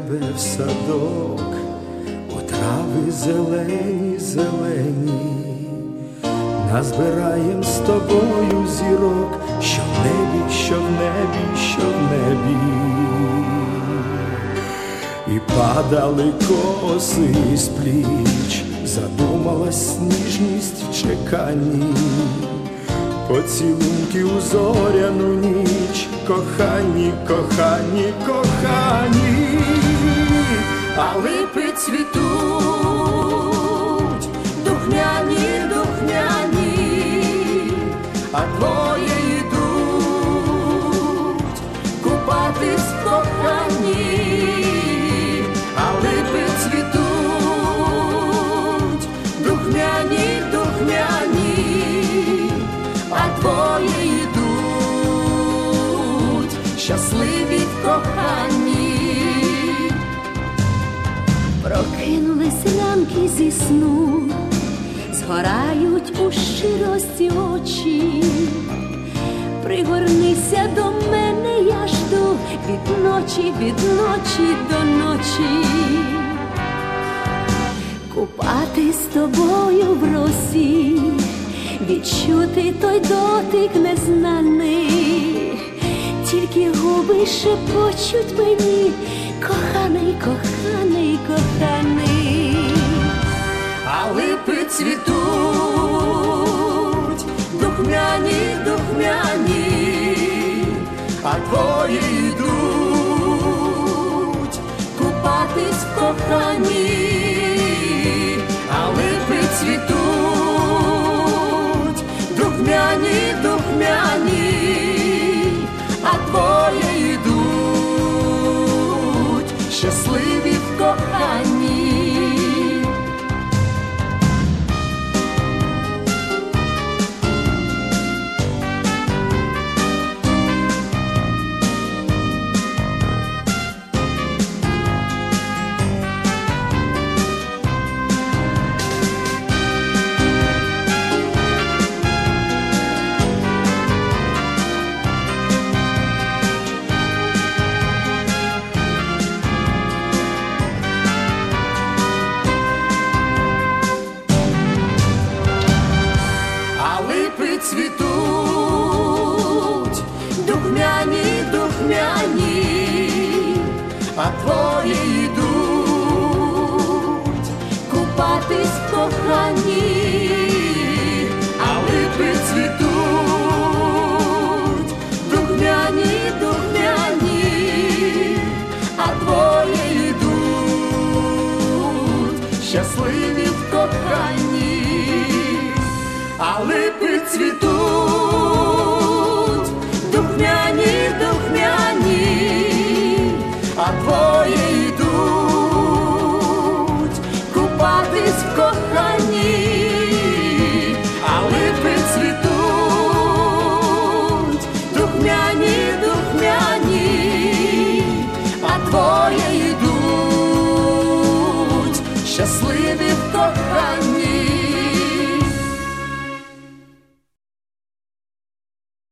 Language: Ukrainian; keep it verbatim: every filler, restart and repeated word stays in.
тебе в садок, у трави зелені, зелені, назбираєм з тобою зірок, що в небі, що в небі, що в небі. І падали коси з пліч, задумалась ніжність в чеканні, поцілунки у зоряну ніч, кохані, кохані, кохані. А липи цвітуть, духмяні, духмяні, а двоє йдуть купатись в коханні. А липи цвітуть, духмяні, духмяні, а двоє йдуть щасливі в коханні. Прокинулись ранки зі сну, згорають у щирості очі. Пригорнися до мене, я жду від ночі, від ночі до ночі. Купати з тобою в росі, відчути той дотик незнаний. Тільки губи шепочуть мені, коханий, коханий, коханий. А липи цвітуть, духмяні, духмяні, а двоє йдуть купатись в коханні. А липи цвітуть, духмяні, духмяні, а двоє йдуть щасливі в коханні. Цвітуть, духмяні, духмяні, а двоє йдуть купатись в коханні. А липи цвітуть, духмяні, духмяні, а двоє йдуть щасливі в коханні. А липи цвітуть,